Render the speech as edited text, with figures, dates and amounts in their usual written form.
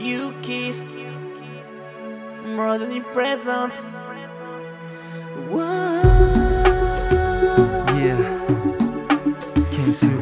You kiss more than you present. Whoa. Yeah, came to